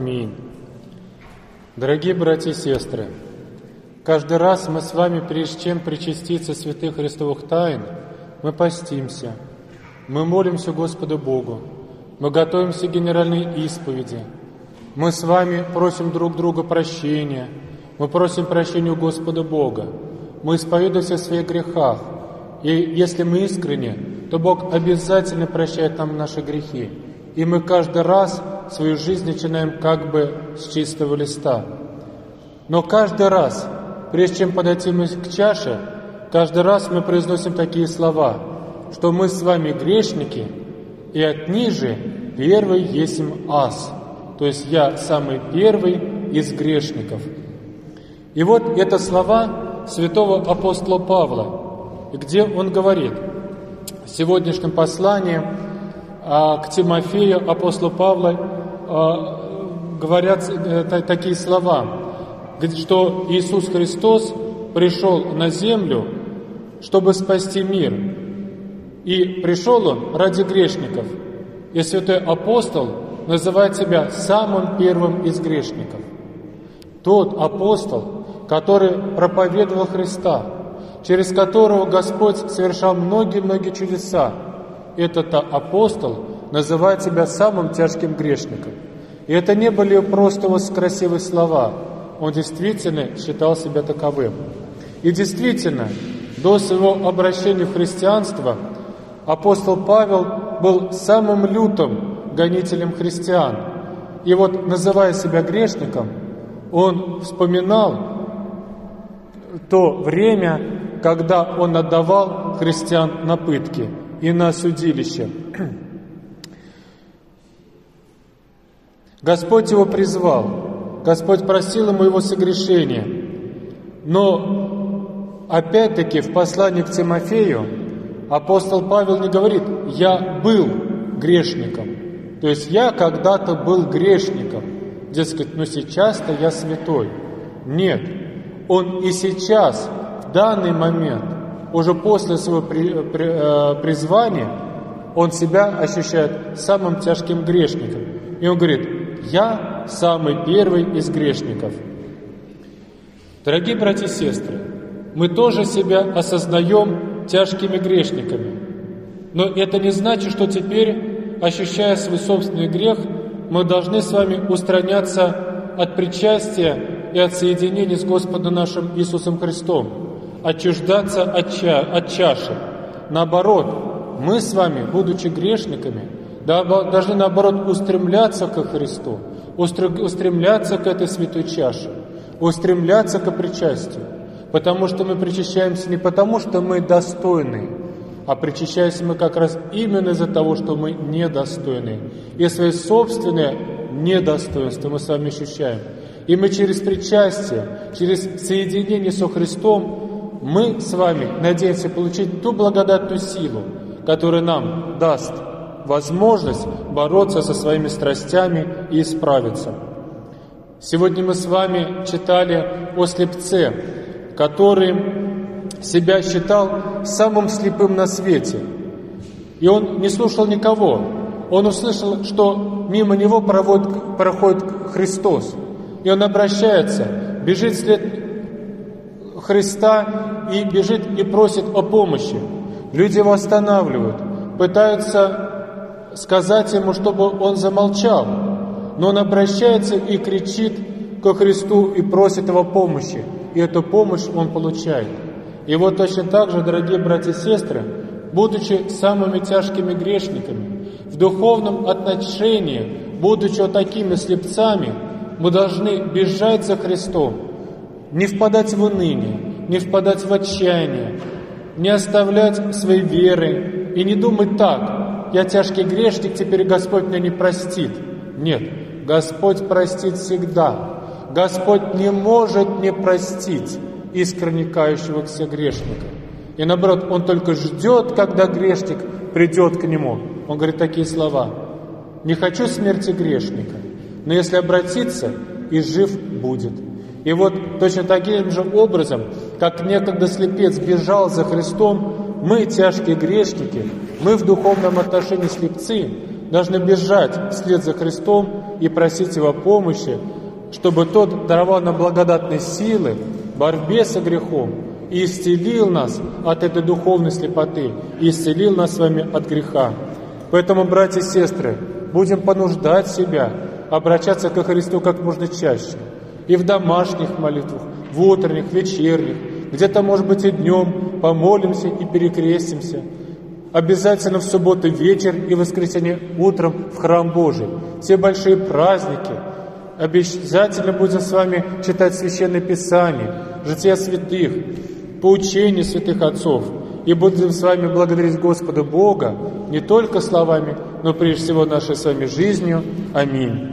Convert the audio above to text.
Аминь. Дорогие братья и сестры, каждый раз мы с вами, прежде чем причаститься святых Христовых тайн, мы постимся, мы молимся Господу Богу, мы готовимся к генеральной исповеди, мы с вами просим друг друга прощения, мы просим прощения у Господа Бога, мы исповедуемся в своих грехах, и если мы искренне, то Бог обязательно прощает нам наши грехи, и мы каждый раз свою жизнь начинаем как бы с чистого листа. Но каждый раз, прежде чем подойти мы к чаше, каждый раз мы произносим такие слова, что мы с вами грешники, и отниже первый есмь аз, то есть я самый первый из грешников. И вот это слова святого апостола Павла, где он говорит в сегодняшнем послании к Тимофею, апостолу Павла, говорят такие слова, что Иисус Христос пришел на землю, чтобы спасти мир. И пришел Он ради грешников. И святой апостол называет себя самым первым из грешников. Тот апостол, который проповедовал Христа, через которого Господь совершал многие-многие чудеса, этот апостол называет себя самым тяжким грешником. И это не были просто красивые слова. Он действительно считал себя таковым. И действительно, до своего обращения в христианство апостол Павел был самым лютым гонителем христиан. И вот, называя себя грешником, он вспоминал то время, когда он отдавал христиан на пытки и на судилище. Господь его призвал, Господь простил ему его согрешения. Но, опять-таки, в послании к Тимофею апостол Павел не говорит «я был грешником», то есть «я когда-то был грешником», дескать, но сейчас-то я святой. Нет, он и сейчас, в данный момент, уже после своего призвания, он себя ощущает самым тяжким грешником. И он говорит: «Я самый первый из грешников». Дорогие братья и сестры, мы тоже себя осознаем тяжкими грешниками. Но это не значит, что теперь, ощущая свой собственный грех, мы должны с вами устраняться от причастия и от соединения с Господом нашим Иисусом Христом, отчуждаться от чаши. Наоборот, мы с вами, будучи грешниками, должны, наоборот, устремляться ко Христу, устремляться к этой святой чаше, устремляться к причастию, потому что мы причащаемся не потому, что мы достойны, а причащаемся мы как раз именно из-за того, что мы недостойны. И свои собственные недостоинства мы с вами ощущаем. И мы через причастие, через соединение со Христом, мы с вами надеемся получить ту благодатную силу, которая нам даст возможность бороться со своими страстями и исправиться. Сегодня мы с вами читали о слепце, который себя считал самым слепым на свете. И он не слушал никого. Он услышал, что мимо него проходит Христос. И он обращается, бежит вслед Христа и бежит и просит о помощи. Люди его останавливают, пытаются сказать ему, чтобы он замолчал, но он обращается и кричит ко Христу и просит его помощи, и эту помощь он получает. И вот точно так же, дорогие братья и сестры, будучи самыми тяжкими грешниками, в духовном отношении, будучи вот такими слепцами, мы должны бежать за Христом, не впадать в уныние, не впадать в отчаяние, не оставлять своей веры и не думать так: я тяжкий грешник, теперь Господь меня не простит. Нет, Господь простит всегда. Господь не может не простить искренне кающегося грешника. И наоборот, Он только ждет, когда грешник придет к Нему. Он говорит такие слова: «Не хочу смерти грешника, но если обратиться, и жив будет». И вот точно таким же образом, как некогда слепец бежал за Христом, мы, тяжкие грешники, мы в духовном отношении слепцы, должны бежать вслед за Христом и просить Его помощи, чтобы Тот даровал нам благодатные силы в борьбе со грехом и исцелил нас от этой духовной слепоты, и исцелил нас с вами от греха. Поэтому, братья и сестры, будем понуждать себя обращаться ко Христу как можно чаще. И в домашних молитвах, в утренних, вечерних, где-то, может быть, и днем помолимся и перекрестимся. Обязательно в субботу вечер и воскресенье утром в храм Божий. Все большие праздники. Обязательно будем с вами читать Священное Писание, жития святых, поучения святых отцов. И будем с вами благодарить Господа Бога не только словами, но прежде всего нашей с вами жизнью. Аминь.